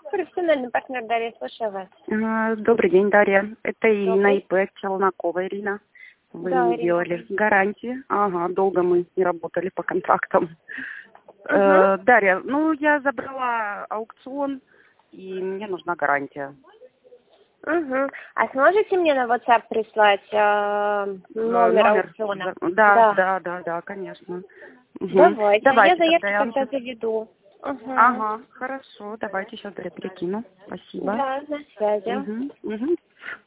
Профессиональный партнер Дарья, слушаю вас. Добрый день, Дарья. Это Ирина, Добрый. ИП Челнокова Ирина. Вы Да, мне Ирина. делали гарантии. Ага, долго мы не работали по контрактам. Угу. Дарья, я забрала аукцион, и мне нужна гарантия. Угу. А сможете мне на WhatsApp прислать номер аукциона? Да, конечно. Угу. Давайте. Я Давайте заявку тогда я вам тогда сейчас... заведу. Угу. Ага, хорошо. Давайте сейчас перекину. Спасибо. Да, на связи. Угу.